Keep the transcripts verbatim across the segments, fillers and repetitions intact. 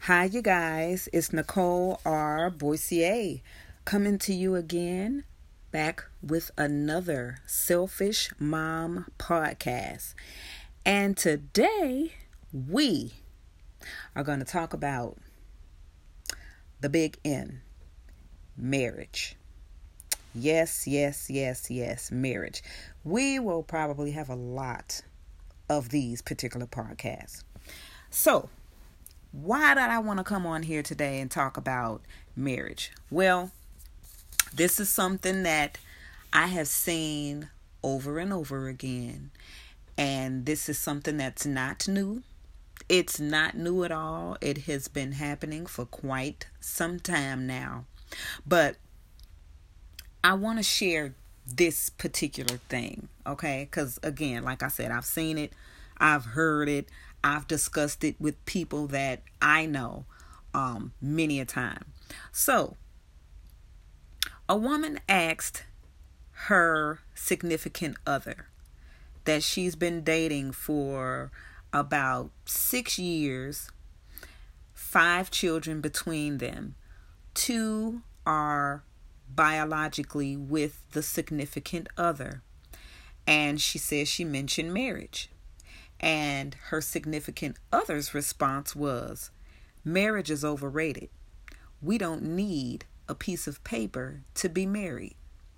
Hi, you guys. It's Nicole R. Boissier coming to you again, back with another Selfish Mom podcast. And today we are going to talk about the big N, marriage. Yes, yes, yes, yes, marriage. We will probably have a lot of these particular podcasts. So, why did I want to come on here today and talk about marriage? Well, this is something that I have seen over and over again. And this is something that's not new. It's not new at all. It has been happening for quite some time now. But I want to share this particular thing, okay? Because again, like I said, I've seen it. I've heard it. I've discussed it with people that I know um, many a time. So, a woman asked her significant other that she's been dating for about six years, five children between them. Two are biologically with the significant other. And she says she mentioned marriage. And her significant other's response was, marriage is overrated. We don't need a piece of paper to be married.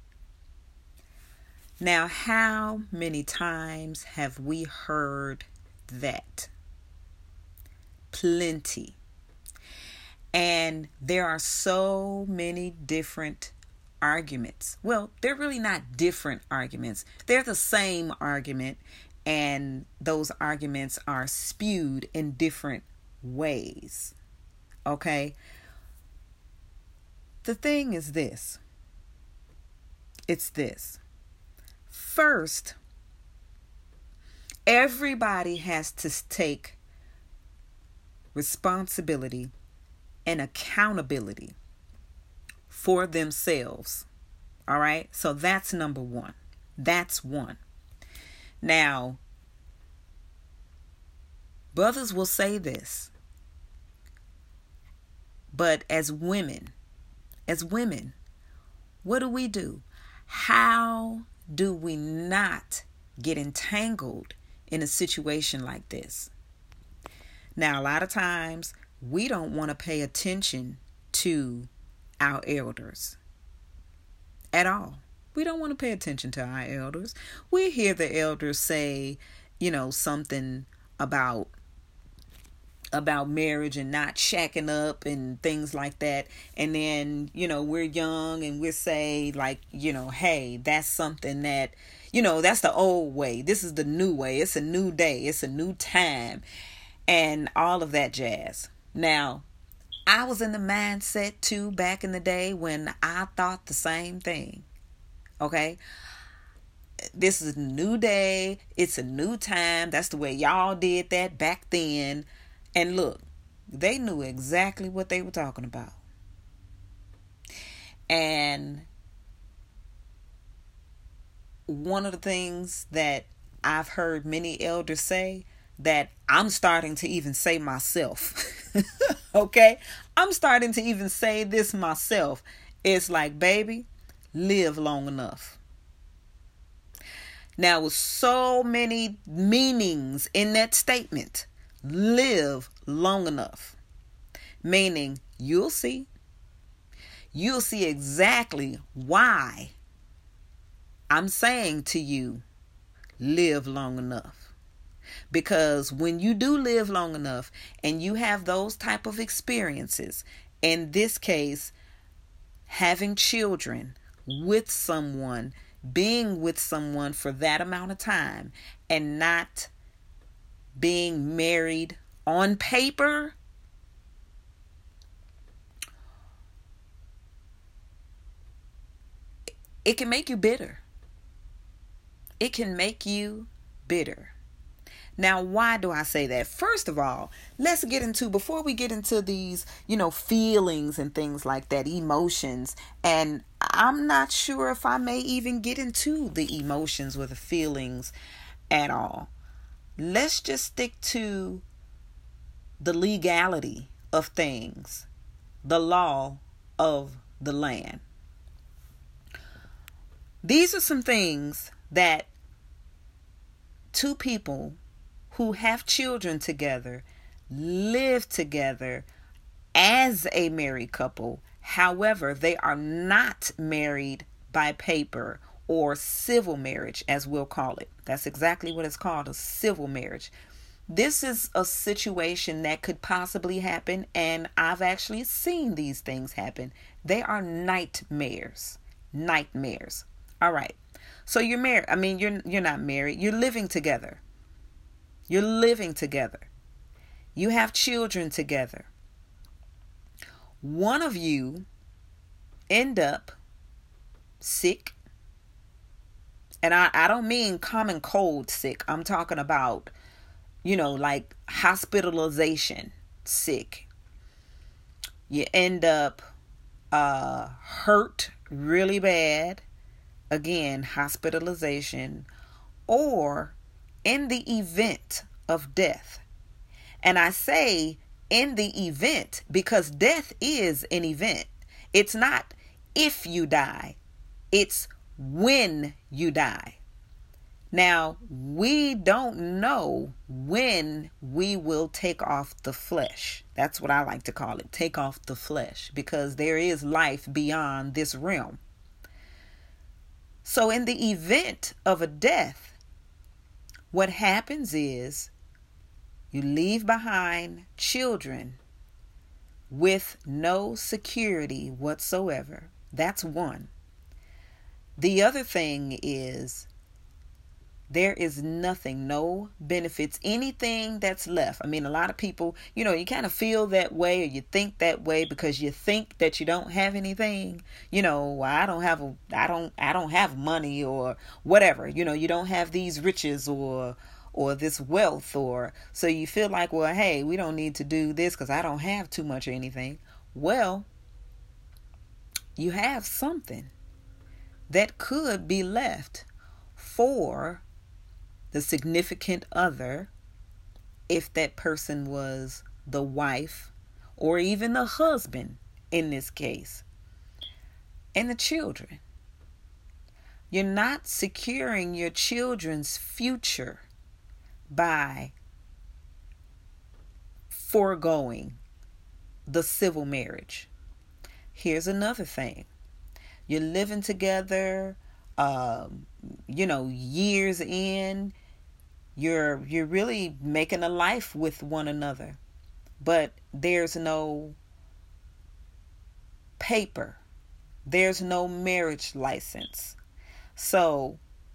Now, how many times have we heard that? Plenty. And there are so many different arguments. Well, they're really not different arguments. They're the same argument. And those arguments are spewed in different ways. Okay? The thing is this. It's this. First, everybody has to take responsibility and accountability for themselves. All right? So that's number one. That's one. Now, brothers will say this, but as women, as women, what do we do? How do we not get entangled in a situation like this? Now, a lot of times we don't want to pay attention to our elders at all. We don't want to pay attention to our elders. We hear the elders say, you know, something about about marriage and not shacking up and things like that. And then, you know, we're young and we say like, you know, hey, that's something that, you know, that's the old way. This is the new way. It's a new day. It's a new time. And all of that jazz. Now, I was in the mindset too back in the day when I thought the same thing. Okay, this is a new day. It's a new time. That's the way y'all did that back then. And look, they knew exactly what they were talking about. And one of the things that I've heard many elders say that I'm starting to even say myself. Okay, I'm starting to even say this myself. It's like, baby, live long enough. Now, with so many meanings in that statement, live long enough. Meaning, you'll see. You'll see exactly why I'm saying to you, live long enough. Because when you do live long enough and you have those type of experiences, in this case, having children with someone, being with someone for that amount of time and not being married on paper, it can make you bitter. It can make you bitter. Now, why do I say that? First of all, let's get into, before we get into these, you know, feelings and things like that, emotions, and I'm not sure if I may even get into the emotions or the feelings at all. Let's just stick to the legality of things, the law of the land. These are some things that two people who have children together, live together as a married couple. However, they are not married by paper or civil marriage, as we'll call it. That's exactly what it's called, a civil marriage. This is a situation that could possibly happen, and I've actually seen these things happen. They are nightmares. Nightmares. All right. So you're married. I mean, you're you're not married. You're living together. You're living together. You have children together. One of you end up sick. And I, I don't mean common cold sick. I'm talking about, you know, like hospitalization sick. You end up uh, hurt really bad. Again, hospitalization. Or in the event of death. And I say in the event because death is an event. It's not if you die. It's when you die. Now, we don't know when we will take off the flesh. That's what I like to call it, take off the flesh, because there is life beyond this realm. So in the event of a death, what happens is you leave behind children with no security whatsoever. That's one. The other thing is there is nothing, no benefits, anything that's left. I mean, a lot of people, you know, you kind of feel that way or you think that way because you think that you don't have anything. You know, I don't have a, I don't, I don't have money or whatever. You know, you don't have these riches or, or this wealth, or so you feel like, well, hey, we don't need to do this because I don't have too much or anything. Well, you have something that could be left for the significant other, if that person was the wife or even the husband in this case, and the children. You're not securing your children's future by foregoing the civil marriage. Here's another thing. You're living together, um, you know, years in. You're you're really making a life with one another, but there's no paper. There's no marriage license. So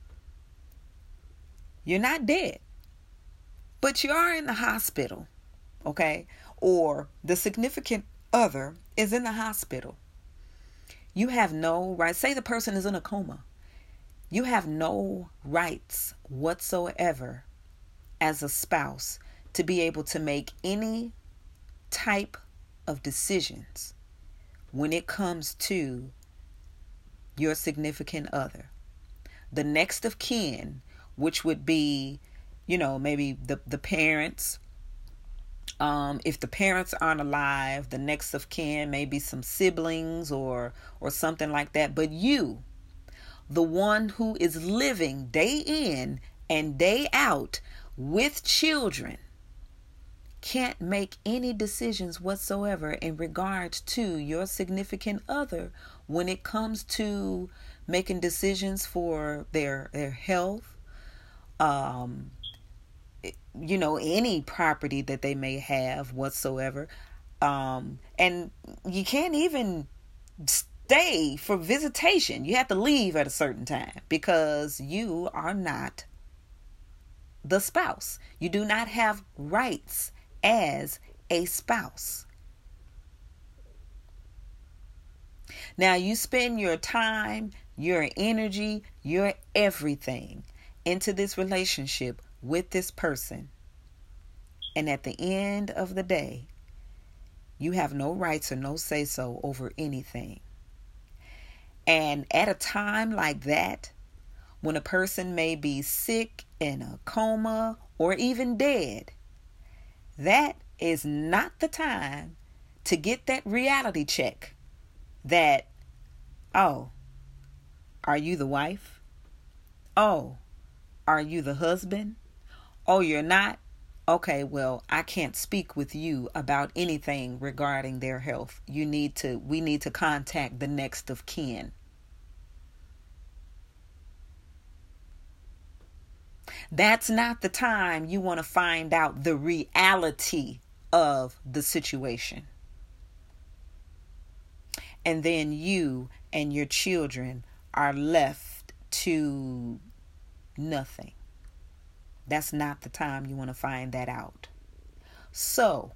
you're not dead, but you are in the hospital, okay? Or the significant other is in the hospital. You have no rights. Say the person is in a coma. You have no rights whatsoever as a spouse to be able to make any type of decisions when it comes to your significant other. The next of kin, which would be, you know, maybe the, the parents. Um, if the parents aren't alive, the next of kin, maybe some siblings or or something like that. But you, the one who is living day in and day out with children, can't make any decisions whatsoever in regards to your significant other when it comes to making decisions for their their health, um, you know, any property that they may have whatsoever. Um, and you can't even stay for visitation. You have to leave at a certain time because you are not the spouse. You do not have rights as a spouse. Now you spend your time, your energy, your everything into this relationship with this person. And at the end of the day, you have no rights or no say-so over anything. And at a time like that, when a person may be sick, in a coma, or even dead, that is not the time to get that reality check that, oh, are you the wife? Oh, are you the husband? Oh, you're not? Okay, well, I can't speak with you about anything regarding their health. You need to, we need to contact the next of kin. That's not the time you want to find out the reality of the situation. And then you and your children are left to nothing. That's not the time you want to find that out. So,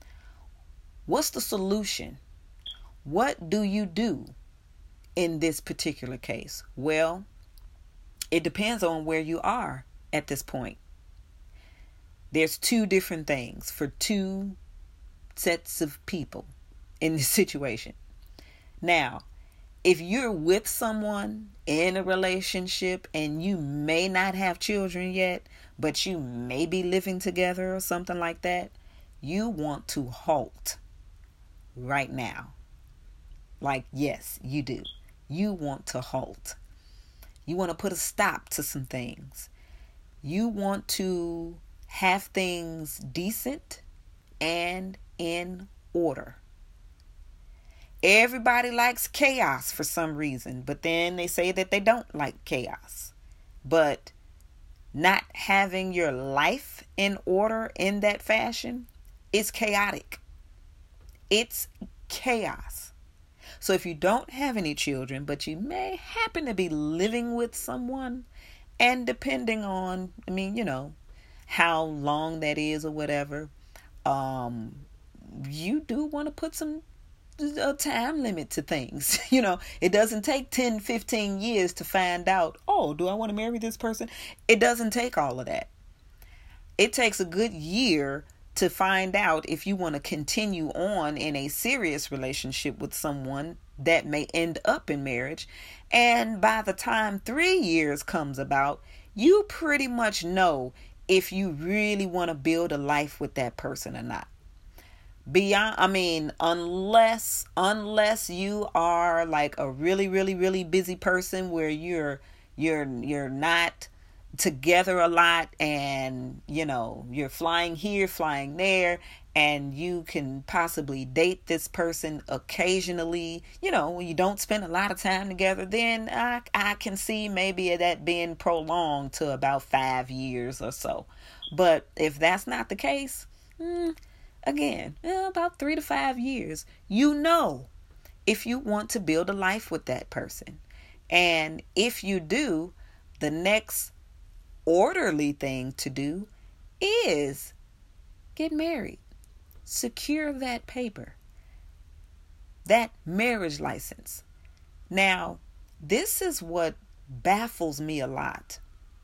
what's the solution? What do you do in this particular case? Well, it depends on where you are at this point. There's two different things for two sets of people in this situation. Now, if you're with someone in a relationship and you may not have children yet, but you may be living together or something like that, you want to halt right now. Like, yes, you do. You want to halt. You want to put a stop to some things. You want to have things decent and in order. Everybody likes chaos for some reason, but then they say that they don't like chaos. But not having your life in order in that fashion is chaotic. It's chaos. So if you don't have any children, but you may happen to be living with someone, and depending on, I mean, you know, how long that is or whatever, um, you do want to put some a time limit to things. You know, it doesn't take ten, fifteen years to find out, oh, do I want to marry this person? It doesn't take all of that. It takes a good year to find out if you want to continue on in a serious relationship with someone that may end up in marriage. And by the time three years comes about, you pretty much know if you really want to build a life with that person or not. Beyond, I mean, unless, unless you are like a really, really, really busy person where you're, you're, you're not together a lot and, you know, you're flying here, flying there, and you can possibly date this person occasionally, you know, when you don't spend a lot of time together, then I, I can see maybe that being prolonged to about five years or so. But if that's not the case, hmm, Again, eh, about three to five years, you know if you want to build a life with that person. And if you do, the next orderly thing to do is get married. Secure that paper, that marriage license. Now, this is what baffles me a lot.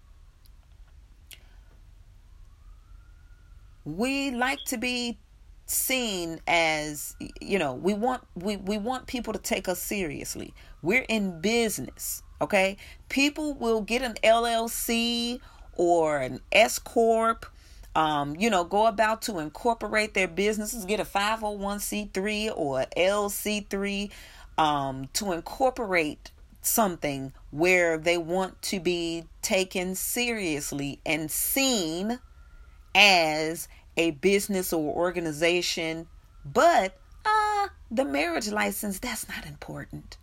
We like to be seen as, you know, we want we, we want people to take us seriously. We're in business, okay? People will get an L L C or an S corp, um, you know, go about to incorporate their businesses, get a five oh one c three or a L C three, um, to incorporate something where they want to be taken seriously and seen as a business or organization. But uh, the marriage license, that's not important.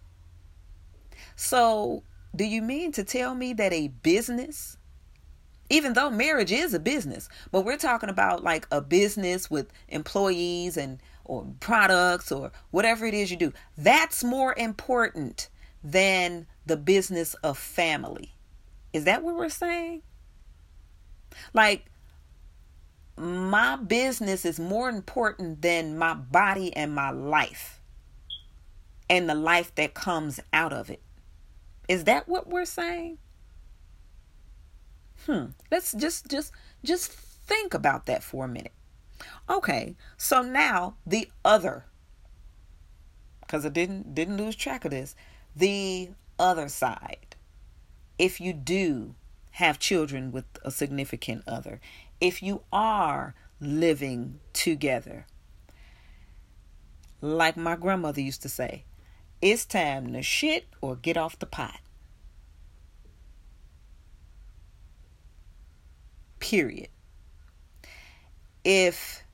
So do you mean to tell me that a business, even though marriage is a business, but we're talking about like a business with employees and or products or whatever it is you do, that's more important than the business of family? Is that what we're saying? Like, my business is more important than my body and my life and the life that comes out of it. Is that what we're saying? Hmm. Let's just, just, just think about that for a minute. Okay. So now the other, because I didn't, didn't lose track of this, the other side. If you do have children with a significant other, if you are living together, Like my grandmother used to say, it's time to shit or get off the pot. Period. If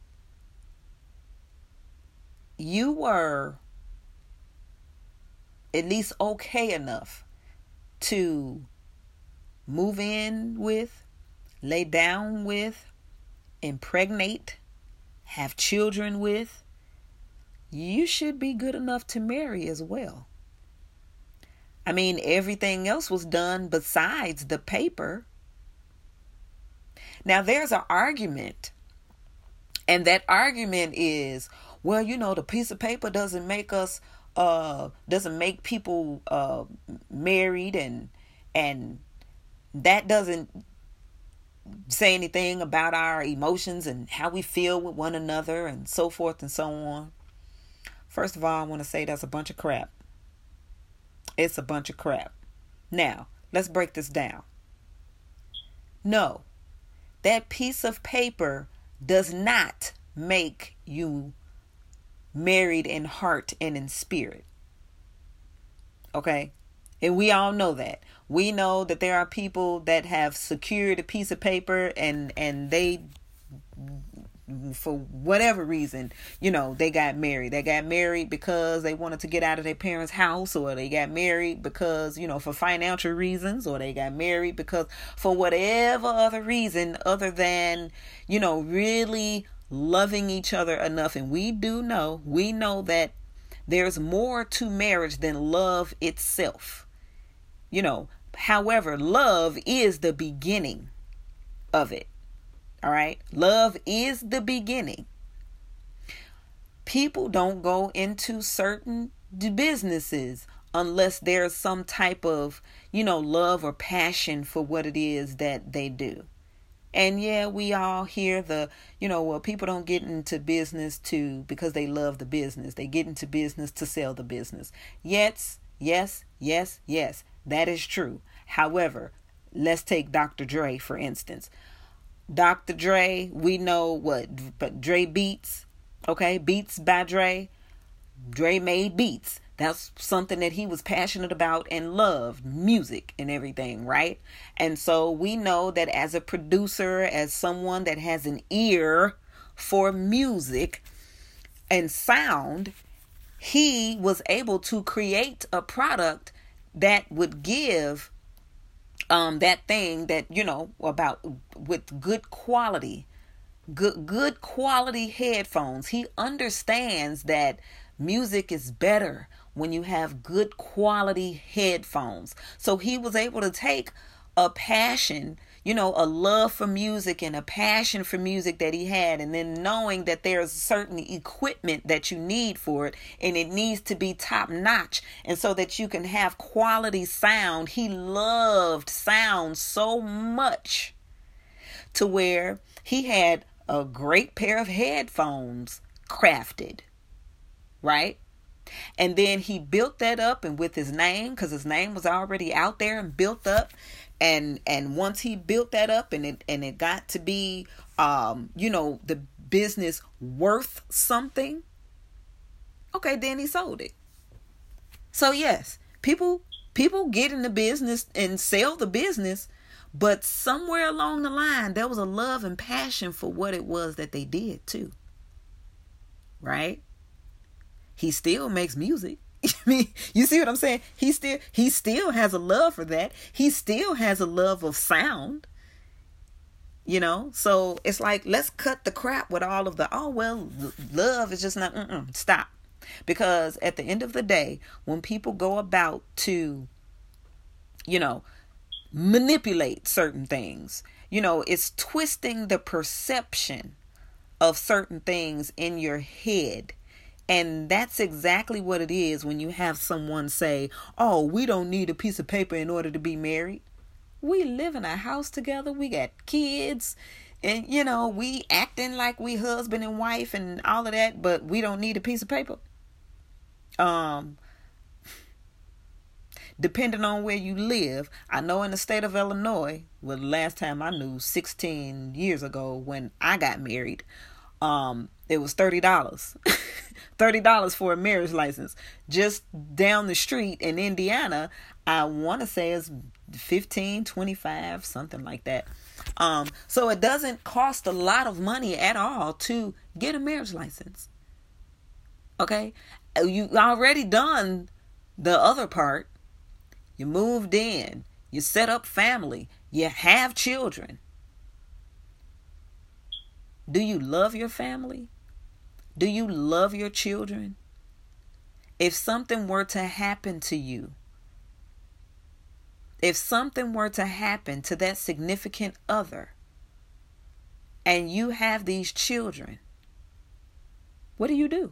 you were at least okay enough to move in with, lay down with, impregnate, have children with, you should be good enough to marry as well. I mean, everything else was done besides the paper. Now, there's an argument, and that argument is, well, you know, the piece of paper doesn't make us, uh, doesn't make people uh, married, and and that doesn't say anything about our emotions and how we feel with one another and so forth and so on. First of all, I want to say that's a bunch of crap. It's a bunch of crap. Now, let's break this down. No, that piece of paper does not make you married in heart and in spirit. Okay? And we all know that. We know that there are people that have secured a piece of paper and, and they, for whatever reason, you know, they got married. They got married because they wanted to get out of their parents' house, or they got married because, you know, for financial reasons, or they got married because for whatever other reason other than, you know, really loving each other enough. And we do know, we know that there's more to marriage than love itself. You know, however, love is the beginning of it. All right. Love is the beginning. People don't go into certain businesses unless there's some type of, you know, love or passion for what it is that they do. And yeah, we all hear the, you know, well, people don't get into business to because they love the business. They get into business to sell the business. Yes, yes, yes, yes. That is true. However, let's take Doctor Dre, for instance. Doctor Dre, we know what, but Dre Beats, okay? Beats by Dre. Dre made beats. That's something that he was passionate about and loved, music and everything, right? And so we know that as a producer, as someone that has an ear for music and sound, he was able to create a product that would give um that thing that, you know, about with good quality, good good quality headphones. He understands that music is better when you have good quality headphones. So he was able to take a passion, you know, a love for music and a passion for music that he had, and then knowing that there's certain equipment that you need for it, and it needs to be top notch, and so that you can have quality sound. He loved sound so much to where he had a great pair of headphones crafted, right? And then he built that up, and with his name, because his name was already out there and built up. And and once he built that up and it and it got to be, um, you know, the business worth something, okay, then he sold it. So yes, people people get in the business and sell the business, but somewhere along the line, there was a love and passion for what it was that they did too. Right? He still makes music. I mean, you see what I'm saying? He still he still has a love for that. He still has a love of sound. You know, so it's like, let's cut the crap with all of the, oh, well, love is just not, mm-mm, stop. Because at the end of the day, when people go about to, you know, manipulate certain things, you know, it's twisting the perception of certain things in your head. And that's exactly what it is when you have someone say, oh, we don't need a piece of paper in order to be married. We live in a house together. We got kids. And, you know, we acting like we husband and wife and all of that. But we don't need a piece of paper. Um, depending on where you live. I know in the state of Illinois, well, the last time I knew, sixteen years ago when I got married, Um, it was thirty dollars. thirty dollars for a marriage license. Just down the street in Indiana, I want to say it's fifteen, twenty-five, something like that. Um, so it doesn't cost a lot of money at all to get a marriage license. Okay? You already done the other part. You moved in. You set up family. You have children. Do you love your family? Do you love your children? If something were to happen to you, if something were to happen to that significant other, and you have these children, what do you do?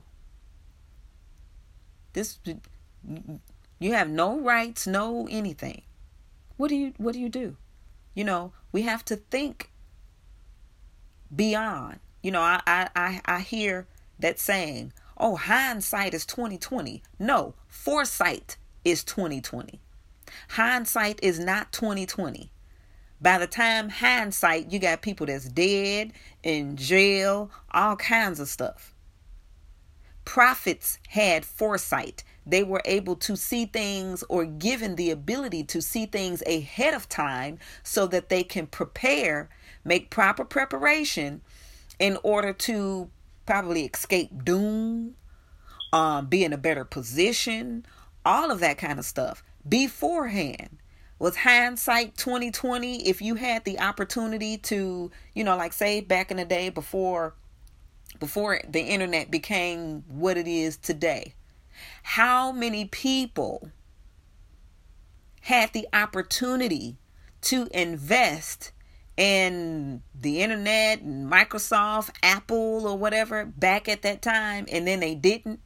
This, you have no rights, no anything. What do you, what do you do? You know, we have to think beyond. You know, I, I, I, I hear that saying, oh, hindsight is twenty twenty. No, foresight is twenty twenty. Hindsight is not twenty twenty. By the time hindsight, you got people that's dead, in jail, all kinds of stuff. Prophets had foresight. They were able to see things, or given the ability to see things ahead of time, so that they can prepare, make proper preparation in order to probably escape doom, um, be in a better position, all of that kind of stuff beforehand. Was hindsight twenty twenty? If you had the opportunity to, you know, like say back in the day before, before the internet became what it is today, how many people had the opportunity to invest in the internet and Microsoft, Apple, or whatever back at that time, and then they didn't?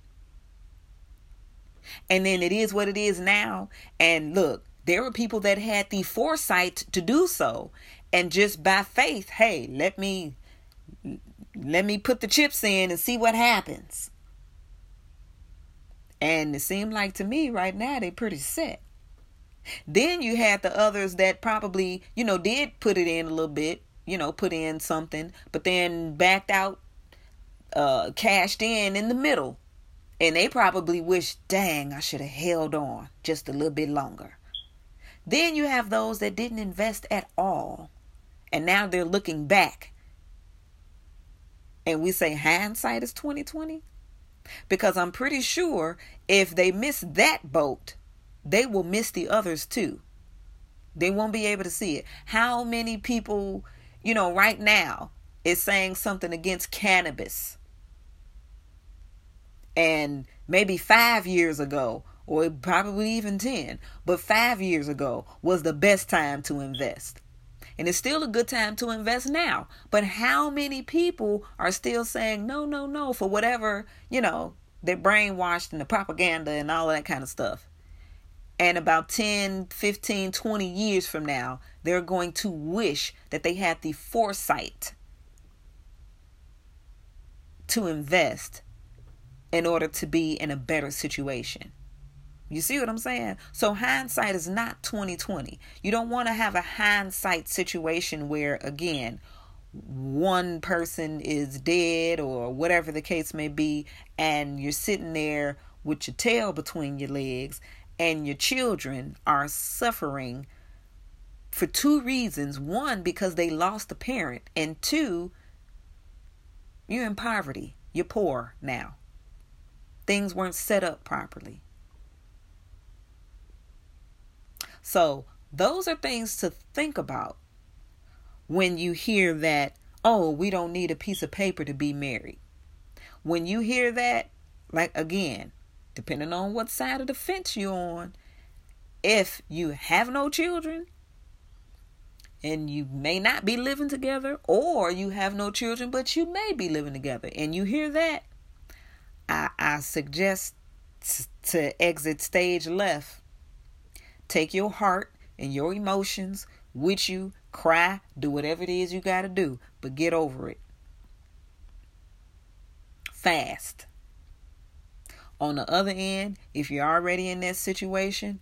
And then it is what it is now. And look, there were people that had the foresight to do so, and just by faith, hey, let me let me put the chips in and see what happens. And it seemed like to me right now they pretty set. Then you had the others that probably, you know, did put it in a little bit, you know, put in something, but then backed out, uh, cashed in in the middle. And they probably wish, dang, I should have held on just a little bit longer. Then you have those that didn't invest at all. And now they're looking back. And we say hindsight is twenty twenty. Because I'm pretty sure if they miss that boat, they will miss the others too. They won't be able to see it. How many people, you know, right now is saying something against cannabis? And maybe five years ago, or probably even ten, but five years ago was the best time to invest. And it's still a good time to invest now. But how many people are still saying no, no, no, for whatever, you know, they're brainwashed and the propaganda and all of that kind of stuff. And about ten, fifteen, twenty years from now, they're going to wish that they had the foresight to invest in order to be in a better situation. You see what I'm saying? So hindsight is not twenty twenty. You don't want to have a hindsight situation where, again, one person is dead or whatever the case may be, and you're sitting there with your tail between your legs, and your children are suffering for two reasons. One, because they lost a parent, and two, you're in poverty. You're poor now. Things weren't set up properly. So those are things to think about when you hear that, oh, we don't need a piece of paper to be married. When you hear that, like again, depending on what side of the fence you're on, if you have no children and you may not be living together, or you have no children but you may be living together, and you hear that, I, I suggest t- to exit stage left. Take your heart and your emotions with you, cry, do whatever it is you got to do, but get over it fast. On the other end, if you're already in that situation,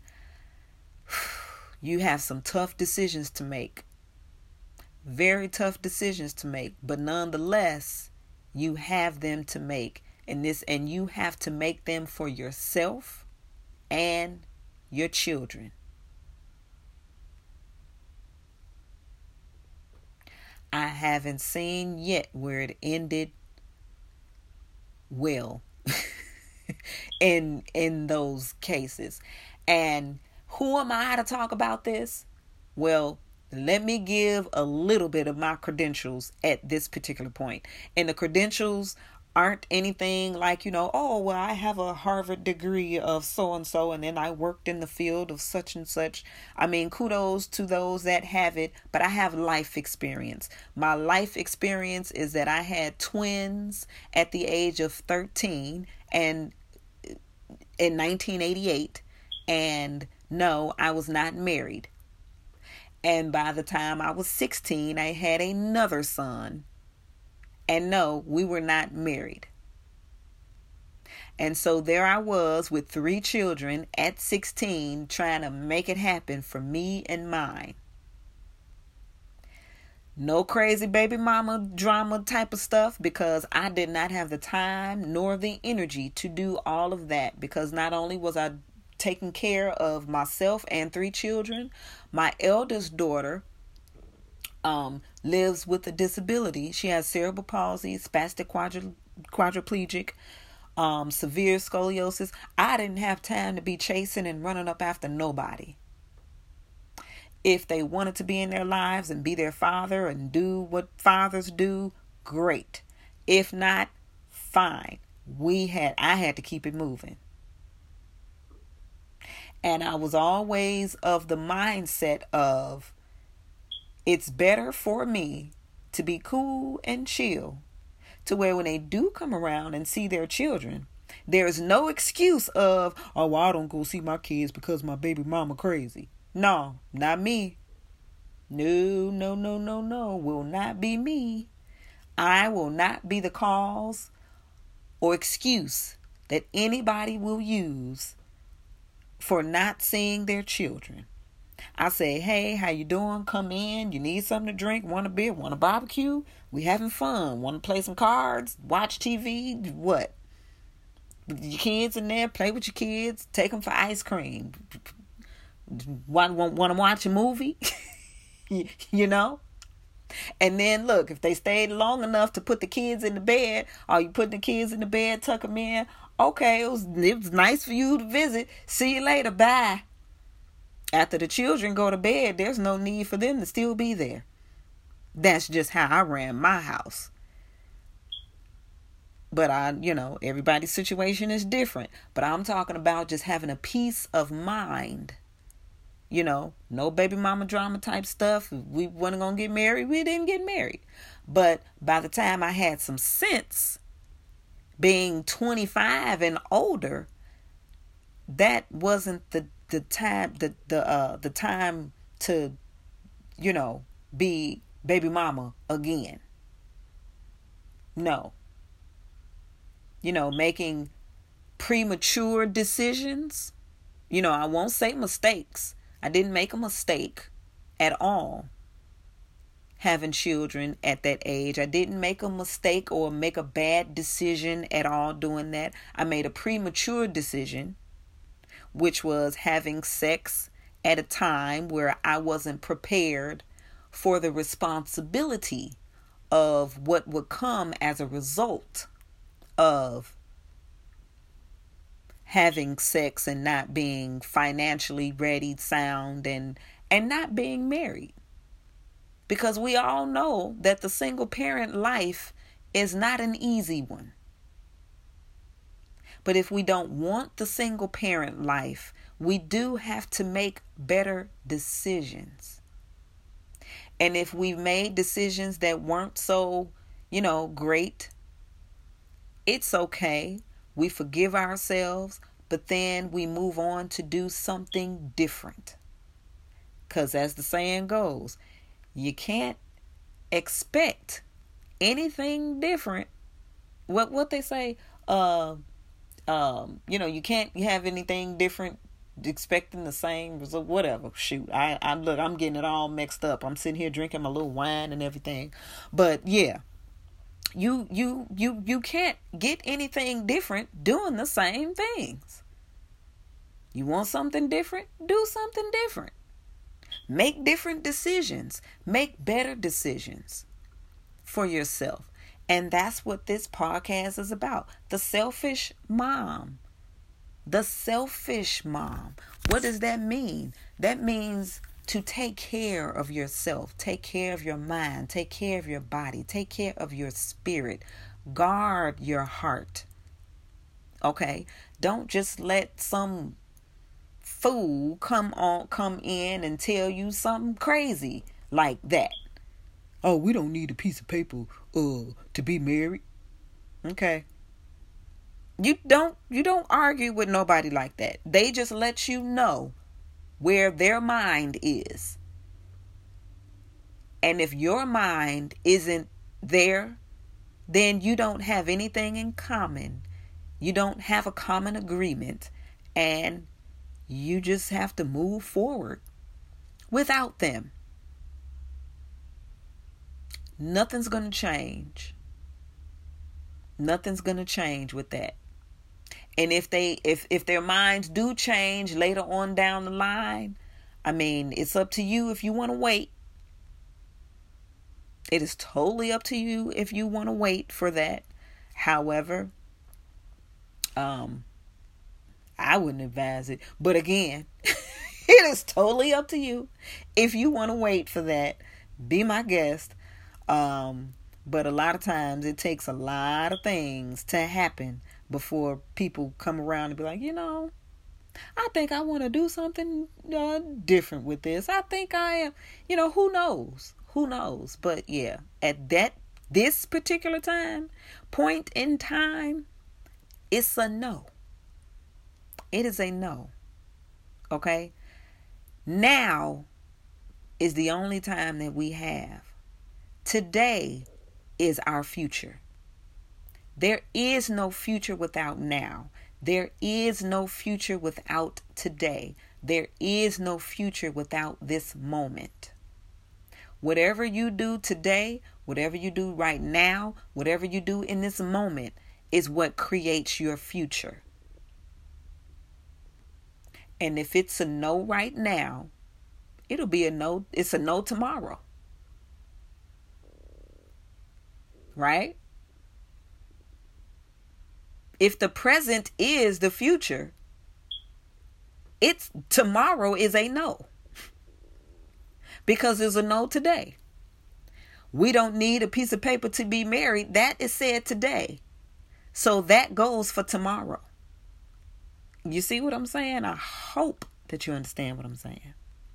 you have some tough decisions to make. Very tough decisions to make. But nonetheless, you have them to make. And this, and you have to make them for yourself and your children. I haven't seen yet where it ended well in in those cases. And who am I to talk about this? Well, let me give a little bit of my credentials at this particular point. And the credentials aren't anything like, you know, oh, well, I have a Harvard degree of so-and-so, and then I worked in the field of such and such. I mean, kudos to those that have it, but I have life experience. My life experience is that I had twins at the age of thirteen and in nineteen eighty-eight, and no, I was not married. And by the time I was sixteen, I had another son. And no, we were not married. And so there I was with three children at sixteen trying to make it happen for me and mine. No crazy baby mama drama type of stuff, because I did not have the time nor the energy to do all of that, because not only was I taking care of myself and three children, my eldest daughter Um, lives with a disability. She has cerebral palsy, spastic quadri- quadriplegic, um, severe scoliosis. I didn't have time to be chasing and running up after nobody. If they wanted to be in their lives and be their father and do what fathers do, great. If not, fine. We had, I had to keep it moving. And I was always of the mindset of, it's better for me to be cool and chill, to where when they do come around and see their children, there's no excuse of, oh, well, I don't go see my kids because my baby mama crazy. No, not me. No, no, no, no, no. Will not be me. I will not be the cause or excuse that anybody will use for not seeing their children. I say, hey, how you doing? Come in. You need something to drink? Want a beer? Want a barbecue? We having fun. Want to play some cards? Watch T V? What? Your kids in there? Play with your kids. Take them for ice cream. Want, want, want to watch a movie? You know? And then look, if they stayed long enough to put the kids in the bed, or you put the kids in the bed, tuck them in. Okay, it was, it was nice for you to visit. See you later. Bye. After the children go to bed, there's no need for them to still be there. That's just how I ran my house. But I, you know, everybody's situation is different. But I'm talking about just having a peace of mind. You know, no baby mama drama type stuff. We weren't going to get married. We didn't get married. But by the time I had some sense, being twenty-five and older, that wasn't the the time, the, the, uh, the time to, you know, be baby mama again. No. You know, making premature decisions. You know, I won't say mistakes. I didn't make a mistake at all having children at that age. I didn't make a mistake or make a bad decision at all doing that. I made a premature decision, which was having sex at a time where I wasn't prepared for the responsibility of what would come as a result of having sex and not being financially ready, sound, and and not being married. Because we all know that the single parent life is not an easy one. But if we don't want the single parent life, we do have to make better decisions. And if we've made decisions that weren't so, you know, great, it's okay. We forgive ourselves, but then we move on to do something different. Because as the saying goes, you can't expect anything different. What what they say, uh, um, you know, you can't have anything different expecting the same result. Whatever. Shoot, I, I look, I'm getting it all mixed up. I'm sitting here drinking my little wine and everything. But yeah, You you you you can't get anything different doing the same things. You want something different? Do something different. Make different decisions. Make better decisions for yourself. And that's what this podcast is about. The selfish mom. The selfish mom. What does that mean? That means to take care of yourself. Take care of your mind. Take care of your body. Take care of your spirit. Guard your heart. Okay? Don't just let some fool come on, come in and tell you something crazy like that. Oh, we don't need a piece of paper uh, to be married. Okay. You don't you don't argue with nobody like that. They just let you know where their mind is. And if your mind isn't there, then you don't have anything in common. You don't have a common agreement. And you just have to move forward without them. Nothing's going to change. Nothing's going to change with that. And if they if if their minds do change later on down the line, I mean, it's up to you if you want to wait. It is totally up to you if you want to wait for that. However, um, I wouldn't advise it. But again, it is totally up to you if you want to wait for that. Be my guest. Um, but a lot of times it takes a lot of things to happen before people come around and be like, you know, I think I want to do something uh, different with this. I think I am, you know, who knows? Who knows? But yeah, at that, this particular time, point in time, it's a no. It is a no. Okay? Now is the only time that we have. Today is our future. There is no future without now. There is no future without today. There is no future without this moment. Whatever you do today, whatever you do right now, whatever you do in this moment is what creates your future. And if it's a no right now, it'll be a no. It's a no tomorrow. Right? If the present is the future, it's tomorrow is a no. Because there's a no today. We don't need a piece of paper to be married. That is said today. So that goes for tomorrow. You see what I'm saying? I hope that you understand what I'm saying.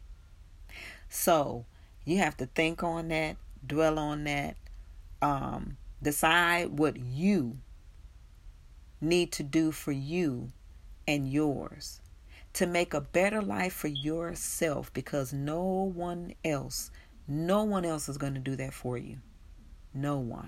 So you have to think on that, dwell on that, um, decide what you need to do for you and yours to make a better life for yourself, because no one else, no one else is going to do that for you. No one.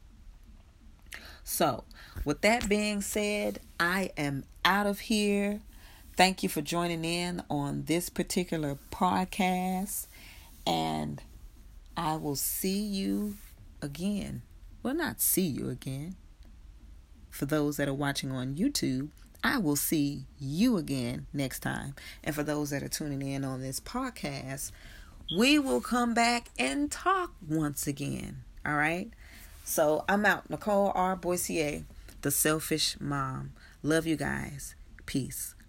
So, with that being said, I am out of here. Thank you for joining in on this particular podcast, and I will see you again. Well, not see you again. For those that are watching on YouTube, I will see you again next time. And for those that are tuning in on this podcast, we will come back and talk once again. All right? So I'm out. Nicole R. Boissier, the selfish mom. Love you guys. Peace.